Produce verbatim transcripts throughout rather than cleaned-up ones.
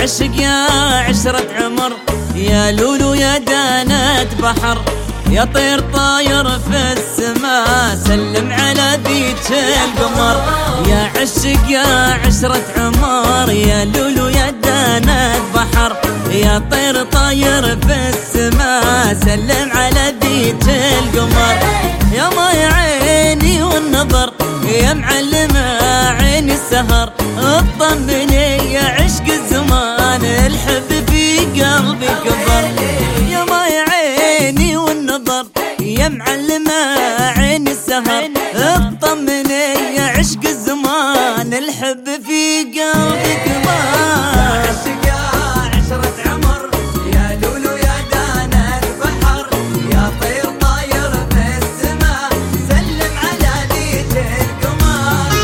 عشق يا عشرة عمر، يا لولو يا دانة بحر، يا طير طاير في السماء سلم على بيت القمر. يا عشق يا عشرة عمر، يا لولو يا دانة بحر، يا طير طاير في السماء سلم على بيت القمر. يا ماي عيني والنظر، يا معلمة عين السهر، اطمني يا عشق الزمان الحب في قلبي كبر. يا ماي عيني والنظر، يا معلمة عين السهر، اطمني يا عشق الزمان الحب في قلبي كبر. عشق يا عشرة عمر، يا لولو يا دانة بحر، يا طير طاير في السماء سلم على بيت القمر.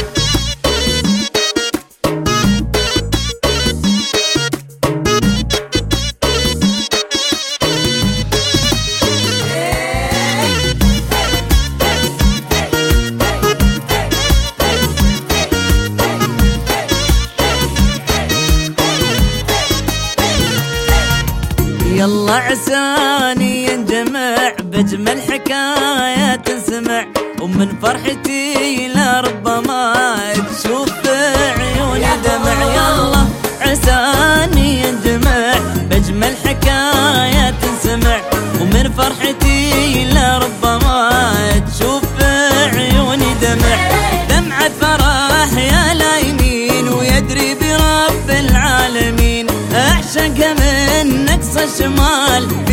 يلا عساني ينجمع بجمل حكاية تنسمع، ومن فرحتي لربما تشوف عيوني دمع. يلا عساني ينجمع بجمل حكاية تنسمع، ومن فرحتي لربما تشوف عيوني دمع. دمعة فرح يا لايمين ويدري برب العالمين، اعشق من نقص الشمال